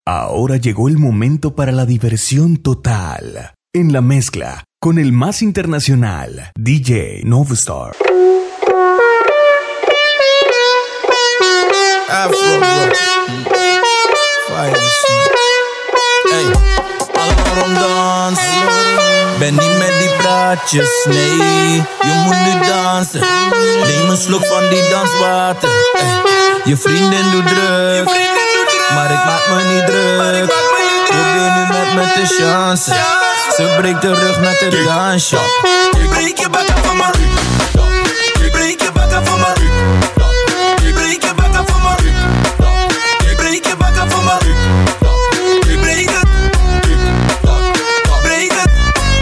Ahora llegó el momento para la diversión total. En la mezcla, con el más internacional, DJ Novastar. Afro, bro. Fire hey, allemaal dans. Ben niet met die praatjes, nee. Je moet nu dansen. Neem een slok van die danswater. Hey, je vriendin doet druk, maar ik maak me niet druk. Probeer nu met me te chansen. Ze breekt de rug met het dansje. Ik breek je bakken van mijn rug. Ik breek je bakken van mijn rug. Ik breek je bakken van mijn rug. Ik breek je bakken van mijn rug. Ik breek het. Breek het.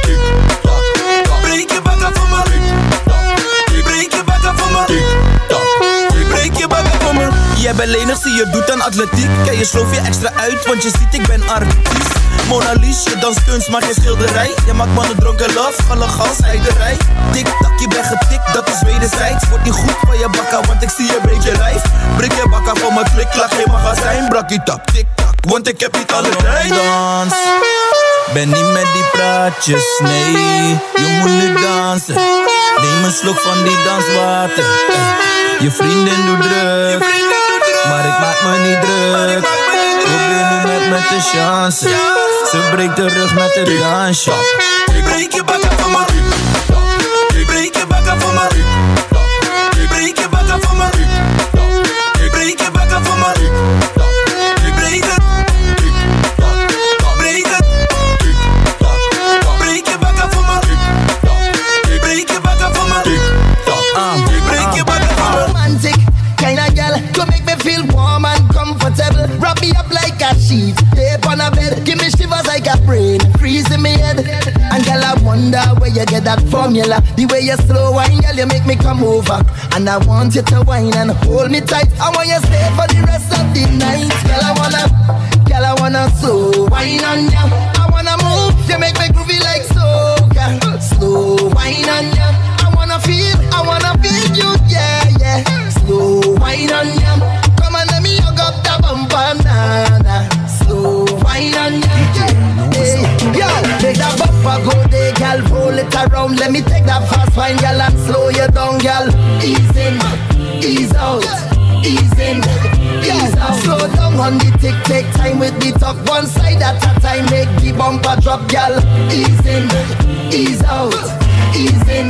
Breek je bakken van mijn rug. Ik breek je bakken van mijn rug. Ik breek je bakken van mijn rug. Jij bent lenig, zie je doet aan atletiek. Kijk, je sloof je extra uit, want je ziet ik ben artiest. Mona Lisa, je danst kunst, maar geen schilderij. Je maakt mannen dronken love, alle gas, heiderij. Tik-tak, je bent getikt, dat is wederzijds. Wordt niet goed van je bakka, want ik zie je breek je lijf. Breek je bakka van mijn klik, laat geen magazijn. Brakkie tap, tik-tak, want ik heb niet alle tijd. Dans, ben niet met die praatjes, nee. Je moet nu dansen. Neem een slok van die danswater. Je vriendin doet druk, maar ik maak me niet druk. Probeer nu met me te chansen. Ze breekt de rug met het dansje. Ik breek je bakken van mijn rug. Ik breek je bakken van mijn rug. Ik breek je bakken van mijn rug. Ik breek je bakken van mijn rug. Ik breek het. Breek het. Breek je bakken van mijn rug. Ik breek je bakken van mijn rug. Ik breek je bakken van mijn rug. Romantic kind of girl, to make me feel warm and comfortable. Wrap me up like a sheet, tape on a bed. Give me shivers like a brain, freeze in me head. And girl, I wonder where you get that formula. The way you slow wine, girl, you make me come over. And I want you to wine and hold me tight. I want you stay for the rest of the night. Girl, I wanna so wine on ya. I wanna move, you make me groovy like soca. Slow wine on ya. I wanna feel you, yeah, yeah. Slow wine on ya. Come on, let me hug up the bumper, nah. Slow wine on ya. Hey, yo, take that bumper, go there, girl. Roll it around, let me take that fast wine, girl, and slow you down, girl. Ease in, ease out, ease in, ease out. Slow down on the tick, take time with the talk. One side at a time, make the bumper drop, girl. Ease in, ease out, ease in.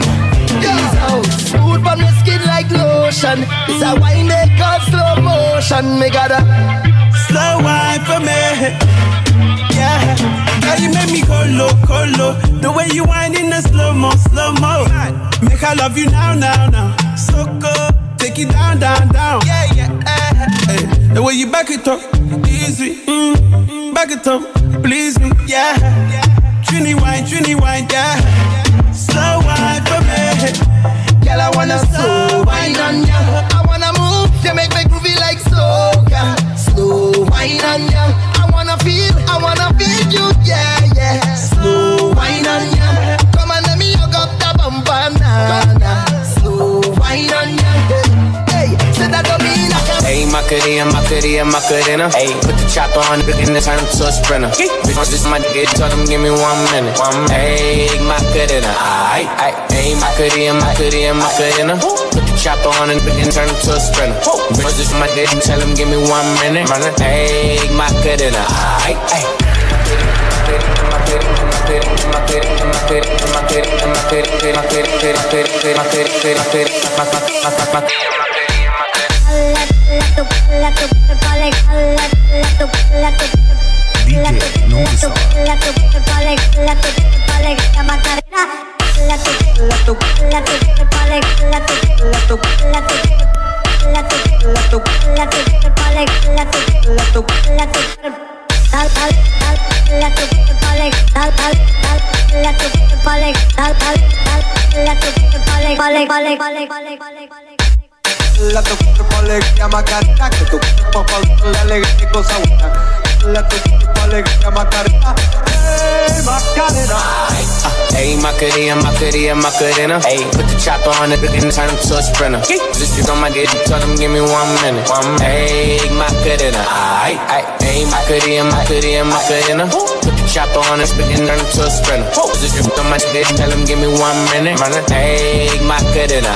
Smooth on the skin like lotion. It's a wine they call slow motion. Me gotta slow wine for me. Yeah, girl, you make me go low, go low. The way you whine in the slow-mo, slow-mo. Make I love you now, now, now. So good, take it down, down, down. Yeah, yeah, hey. The way you back it up, easy. Back it up, please me, yeah. Trini wine, yeah. Slow wine for me. Girl, I wanna slow wine on ya. I wanna move, you make me groovy like soca. Slow wine on ya. I wanna feel you, yeah, yeah. Slow wine on ya. Come on, let me hug up the bumper, nah. Slow wine on ya. Hey, say that don't mean I can. Hey, Macarena. Hey, put the chopper on the and turn him to a sprinter. Bitch, this my dick, tell him give me 1 minute. Hey, Macarena, aight. Hey, Macarena. Put the chopper on and turn him to a sprinter. Bitch, this my dick, tell him give me 1 minute. Hey, Macarena, aight. DJ Novastar. La tu cuerpo alegría Macarena, que tu cuerpo con la alegría y cosa buena. La tu cuerpo alegría Macarena, hey Macarena. Ayy, Macarena. Ayy, put the chopper on it and turn him to a sprinter. This is on my dick, tell him give me 1 minute. Ayy, Macarena. Ayy, Macarena. Put the chopper on it and turn him to a sprinter. This is on my dick, tell him give me 1 minute. Ayy, Macarena.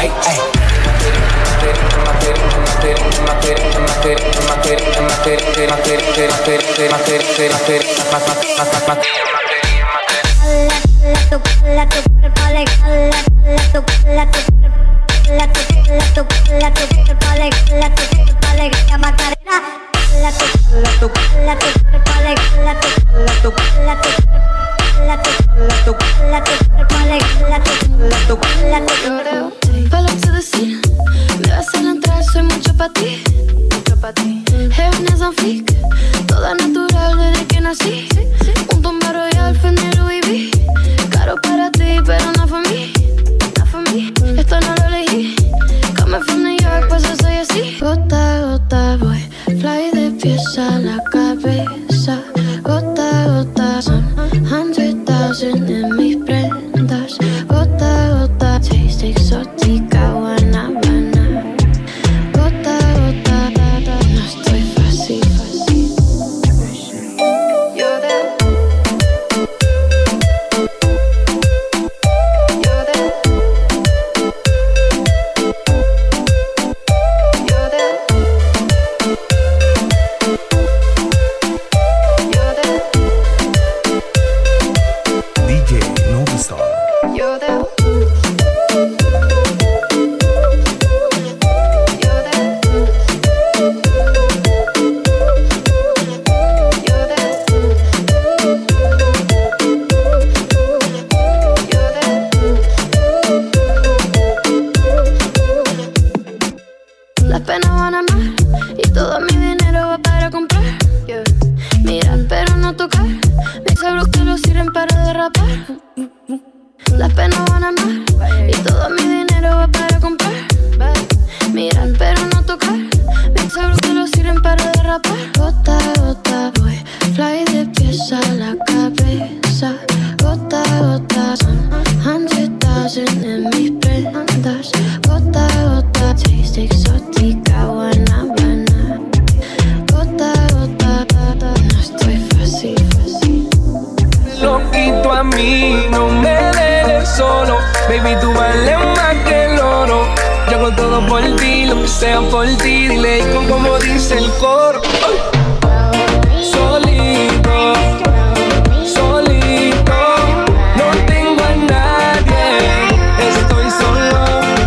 Pull up to the scene, me vas a la entrada, soy mucho pa' ti. Heaven is on fleek, toda natural desde que nací. Un Tomba Royal, Fendi, Louis V. Caro para ti, pero no for me. Esto no lo elegí. Coming from New York, pues yo soy así. Gota a gota voy, fly de pies a la cabeza. Gota a gota son 100,000 en mis prendas. Gota a gota, taste exótica, Guanabana. Gota a gota, no estoy fácil. You're there. Las penas van a más y todo mi dinero va para comprar. Mirar pero no tocar, mis euros que lo sirven para derrapar. Las penas van a más y todo mi dinero va para comprar. Mirar pero no tocar, mis euros que lo sirven para derrapar. Gota a gota voy, fly de pies a la cabeza. Gota a gota son 100,000 en mis prendas. Gota a gota, taste exótica, Guanabana. Gota a gota, no estoy fácil. Loquito a mí, no me dejes solo. Baby, tú vales más que el oro. Yo hago todo por ti, lo que sea por ti. Dile como dice el coro. Solito, no tengo a nadie, estoy solo.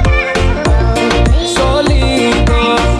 Solito,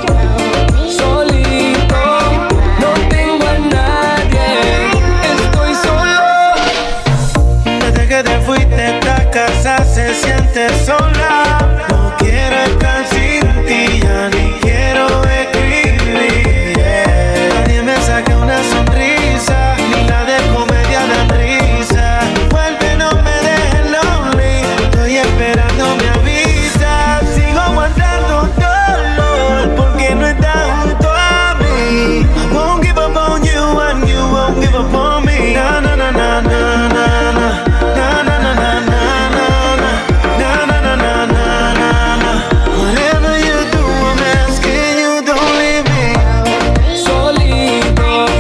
no tengo a nadie, estoy solo. Desde que te fuiste esta casa se siente sola. No quiero estar sin ti, ya ni quiero escribir. Nadie me saca una sonrisa, ni la de comedia de risa. Vuelve, no me dejes lonely, estoy esperando me avisa. Sigo aguantando dolor porque no estás junto a mí. I won't give up on you and you won't give up on me. Na na na na na na na. Na na na na na na na. Na na na na na na na. Whatever you do, I'm asking you, don't leave me. Solito,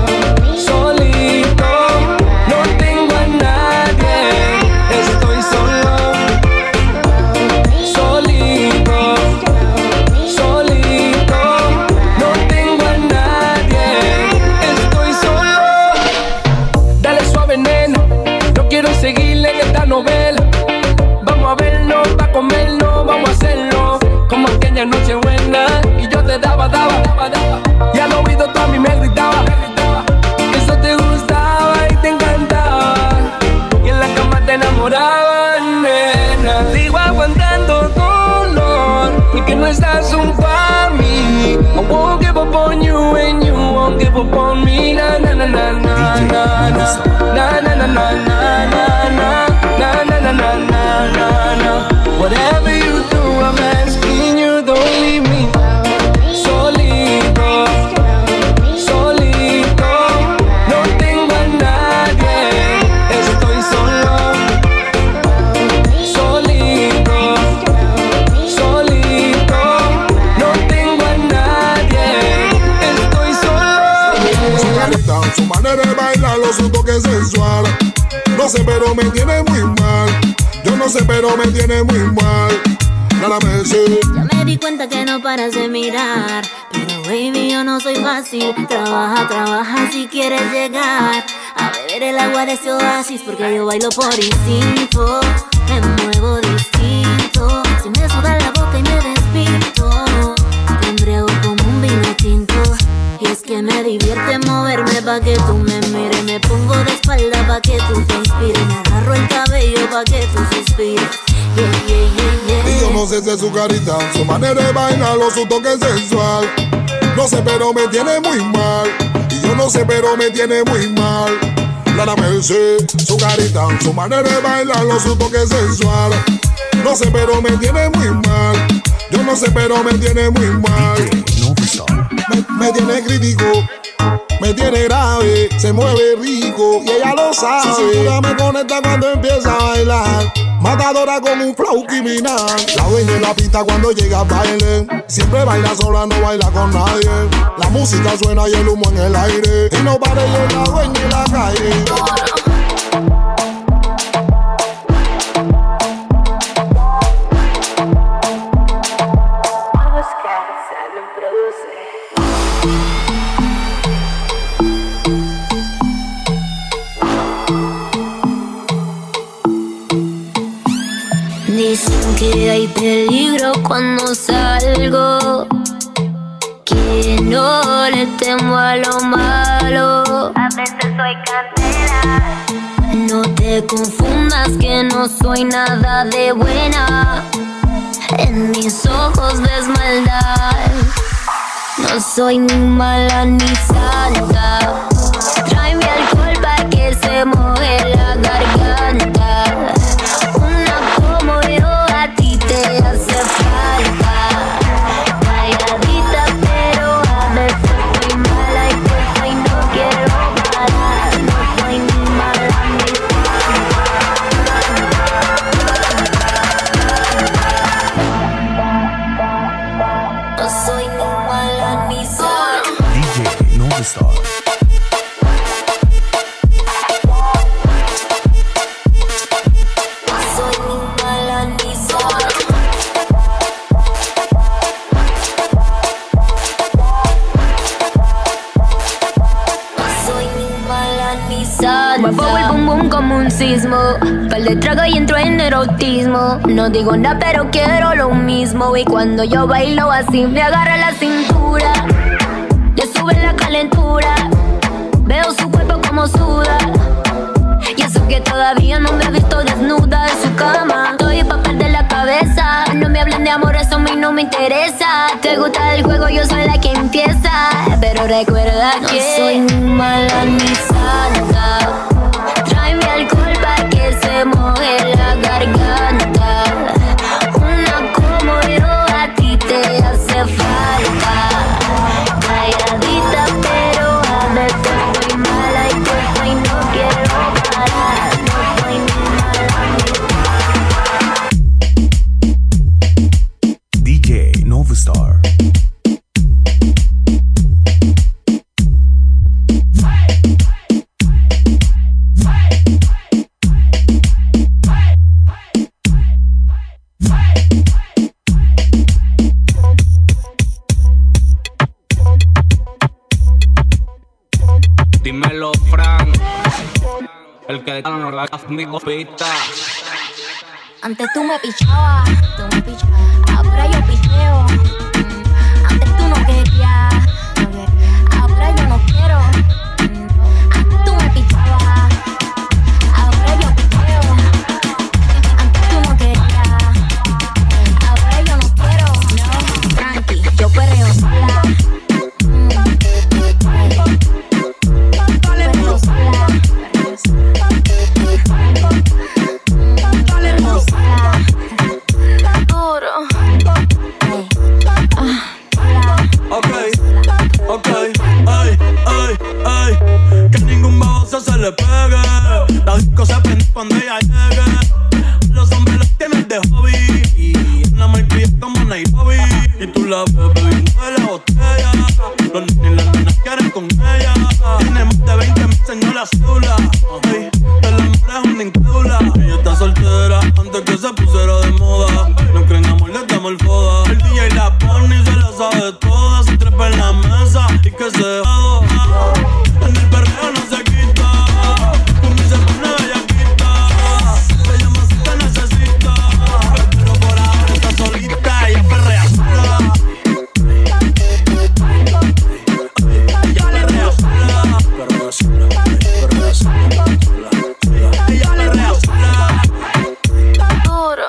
no tengo a nadie, estoy solo. Solito, no tengo a nadie, estoy solo. Dale suave, nena, no quiero seguirle en esta novela. Vamos a vernos, pa' comernos, vamos a hacerlo como aquella noche buena. Y yo te daba. Y al oído tú a mí me gritaba. Eso te gustaba y te encantaba. Y en la cama te enamoraba, nena. Sigo aguantando dolor porque no estás junto a mí. I won't give up on you and you won't give up on me. Na na na na na na na. Na na na na na na na. Na na na na na na na. Whatever you do, I'm asking you, don't leave su manera de bailarlo, su toque sensual. No sé, pero me tiene muy mal. Yo no sé, pero me tiene muy mal. Nada me sé. Ya me di cuenta que no paras de mirar. Pero baby, yo no soy fácil. Trabaja, trabaja si quieres llegar a beber el agua de ese oasis. Porque yo bailo por instinto, me muevo distinto. Si me suda la boca y me despierto, te embriago como un vino tinto. Y es que me divierte moverme pa' que tú me mires. Me pongo de espalda pa' que tú te inspires. Me agarro el cabello pa' que tú suspires. Yeah, yeah, yeah, yeah. Y yo no sé si es su carita, su manera de bailarlo, su toque sensual. No sé, pero me tiene muy mal. Y yo no sé, pero me tiene muy mal. Nada me sé, su carita, su manera de bailarlo, su toque sensual. No sé, pero me tiene muy mal. Yo no sé, pero me tiene muy mal. Me tiene crítico, me tiene grave, se mueve rico y ella lo sabe. Su cintura me conecta cuando empieza a bailar. Matadora con un flow criminal. La dueña en la pista cuando llega a baile. Siempre baila sola, no baila con nadie. La música suena y el humo en el aire. Y no para ella es la dueña en la calle. Dicen que hay peligro cuando salgo, que no le temo a lo malo. A veces soy cantera. No te confundas que no soy nada de buena. En mis ojos ves maldad. No soy ni mala ni santa. Tráeme alcohol pa' que se moje la garganta. Te hace falta calladita, pero a veces soy mala y pues hoy no quiero parar. No soy ni mala ni santa. No soy ni mala ni santa. DJ Novestar. Muevo el bum bum como un sismo. Par de trago y entro en erotismo. No digo nada pero quiero lo mismo. Y cuando yo bailo así me agarra la cintura. Le sube la calentura. Veo su cuerpo como suda. Y eso que todavía no me he visto desnuda en su cama. Estoy pa' perder la cabeza. No me hablen de amor, eso a mí no me interesa. Te gusta el juego, yo soy la que empieza. Pero recuerda que no soy ni mala ni santa. Tráeme alcohol pa' que se moje la garganta. Una como yo a ti te hace falta. Calladita, pero a veces soy mala y pues hoy no quiero parar. No soy ni mala ni DJ Novestar. Dímelo, Frank. El que no la conmigo pista. Antes tú me pichabas, ahora yo picheo. Antes tú no querías, ahora yo no quiero. Antes tú me pichabas, ahora yo picheo. Antes tú no querías, ahora yo no quiero. No, tranqui, yo perreo sola. Perreo sola. Ay, que ningún baboso se le pegue. La disco se prende cuando ella llegue. Los hombres los tienen de hobby y una malcria como Nairobi. Y tú la ves bebiendo de la botella. Los niños y las nenas quieren con ella. Tiene más de 20 reas chula. Ey, el amor es una incrédula. Ella está soltera antes que se pusiera de moda. No creen amor, le damos el foda. El DJ la pone y se la sabe toda. Se trepa en la mesa y que se joda. En el perreo no se quita. Conmigo se pone bellaquita. Ella más si te necesita. Pero por ahora está solita. Ella perrea sola. Ella perrea sola. Perrea sola. Perrea sola. Ella perrea sola. Ahora.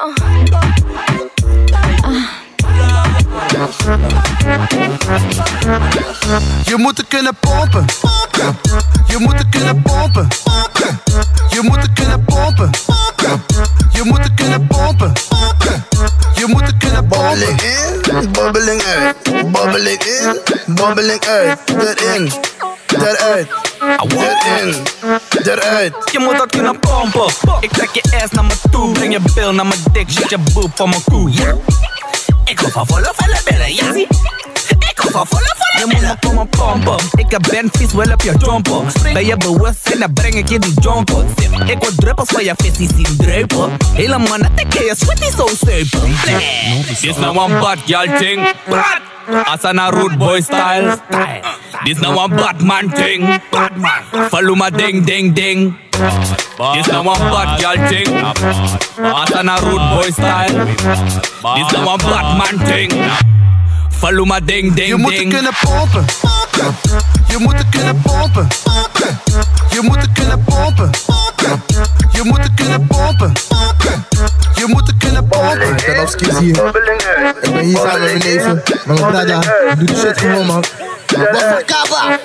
Je moet er kunnen pompen. Je moet er kunnen pompen. Je moet er kunnen pompen. Je moet er kunnen pompen. Je moet er kunnen pompen. Bobbeling in, bobbeling uit. Bobbeling in, bobbeling uit. Erin, eruit. Erin, eruit. Je moet dat kunnen pompen. Ik trek je ass naar me toe. Breng je bil naar mijn dik. Shit je boob van mijn koe. Ja. Ik hou van volle billen, ja. Ik hou van volle billen. Je moet me komen pompen. Ik ben vies, wel op je jumpen. Ben je bewust en dan breng ik je die jumpen. Ik wil druppels van je visie zien druipen. Helemaal net, ik kan je sweetie zo zuipen. This now one bad girl thing. Asana rude boy style. This now one bad man thing. Follow my ding ding ding. This now one bad girl thing. Asana rude boy style. This now one bad man thing. Follow my ding ding ding. Je moet er kunnen pompen. Je moet er kunnen pompen. Je moet er kunnen pompen. Je moet er kunnen pompen. Je moet er kunnen pompen. Danowski is hier. Ik ben hier samen met mijn neven. Maar mijn brada doet de shit gewoon, man. Wat voor kaba?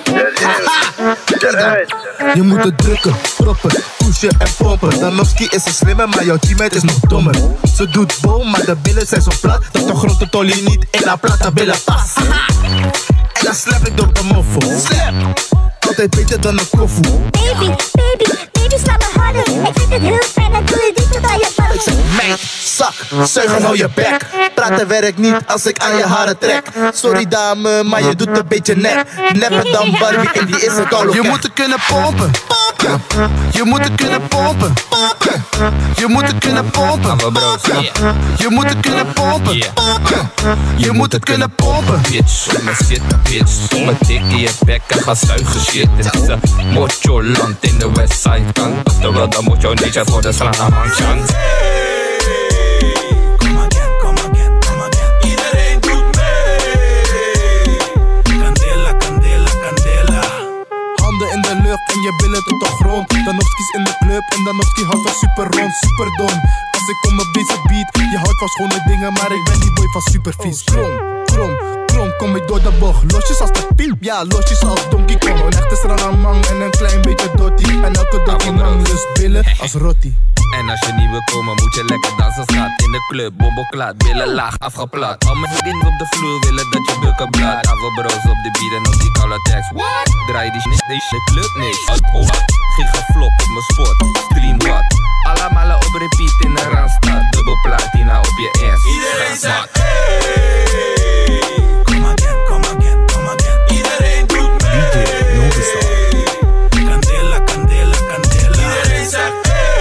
Je moet het drukken, proppen, pushen en pompen. Danowski is een slimme, maar jouw teammate is nog dommer. Ze doet boom, maar de billen zijn zo plat dat de grote tolly niet in haar platte billen past. En dan slap ik door de moffel. Slap! Altijd beter dan een koffie. Baby, sla me harder. Ik vind het heel fijn en doe je diep tot aan je ballen. Ik zeg, meid, zak, zuigen hou je bek. Praten werkt niet als ik aan je haren trek. Sorry dame, maar je doet een beetje nep. Nepper dan Barbie en die is een koude. Je moet er kunnen pompen. Je moet er kunnen pompen. Je moet er kunnen pompen. Je moet er kunnen pompen. Je moet er kunnen pompen. Bitch, om me zitten, bitch. Om me dik in je bek en ga zuigen shit. Het is een mocho land in de westside kant. Oftewel, dan moet jouw nature voor de slaan aan man chance. In de lucht en je billen tot de grond. Danowski's in de club en Danowski houdt van super rond, super don. Als ik om me bezig beat, je houdt van schone dingen, maar ik ben die boy van super vies. Krom, kom ik door de bocht. Losjes als de piep, ja, losjes als Donkey Kong. Een echte stranamang en een klein beetje dottie. En elke dottie man lust billen als rotti. En als je niet wil komen, moet je lekker dansen. Schat in de club, bombo klaar, billen laag afgeplat. Al mijn vrienden op de vloer willen dat je bulken blad. Avobro's op de beat en op die koude tekst. What? Draai die shit, deze club niks. Giga flop op mijn spot, stream wat. Allemaal op repeat in de Randstad. Dubbel platina op je ass. Iedereen zegt hey. Kom again, kom again, kom again. Iedereen doet mee. DJ Novistar. Candela, candela, candela. Iedereen zegt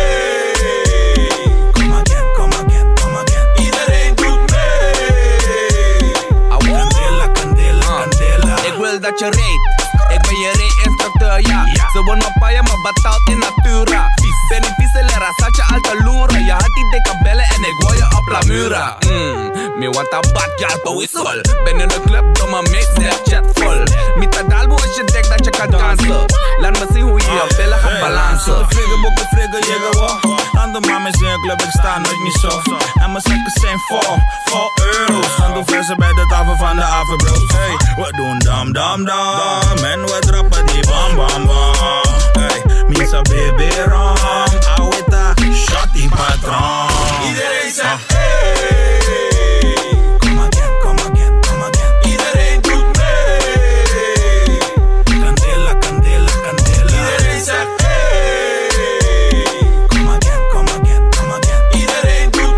dat je reed. Ik ben je ree-instructeur, ja. Ze worden op paaien, maar betaald in natura. Beneficiële zat je al te loeren. Je had die dikke bellen en ik wou je op la mura. Me want a bad girl, but we sol. Ben in de club, door mijn mix, Snapchat vol. Met dat dalbo als je denkt dat je kan dansen. Laat me zien hoe je je billen gaat balansen. Friggen, bokken, friggen, jiggen, wow. Andere mames in de club, ik sta nooit niet zo. En mijn zakken zijn vol, €4. Gaan doen versen bij de tafel van de Averbro's. Hey, we doen dam, dam, dam. En we droppen die bam, bam, bam. Hey, misa baby ram. Awita, shotty patron. Iedereen zegt hey. Kom again, kom again, kom again. Iedereen doet mee. Candela, candela, candela. Iedereen zegt hey. Kom again, kom again, kom again. Iedereen doet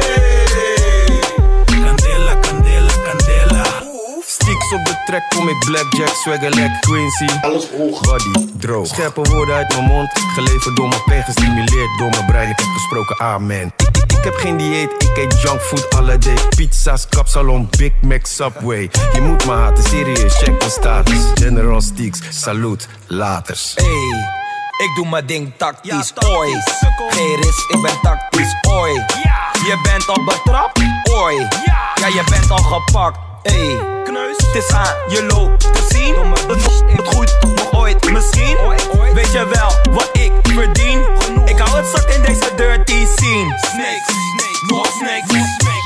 mee. Candela, candela, candela. Sticks op de track, kom ik Blackjack, swaggerlek, Quincy. Alles hoog. Body, droog. Scherpe woorden uit mijn mond. Geleverd door mijn pen, gestimuleerd door mijn brein. Ik heb gesproken, amen. Ik heb geen dieet, ik eet junkfood alle day. Pizza's, kapsalon, Big Mac, Subway. Je moet me haten, serieus, check mijn status. General Steaks, salut, laters. Hey, ik doe mijn ding tactisch, oi. Geen risk, ik ben tactisch, oi. Je bent al betrapt, oi. Ja, je bent al gepakt, ey. Het is aan je loop te zien. Het goed nog ooit, misschien. Weet je wel wat ik verdien? Ik hou het zak in deze dirty scene. Snakes, more snakes.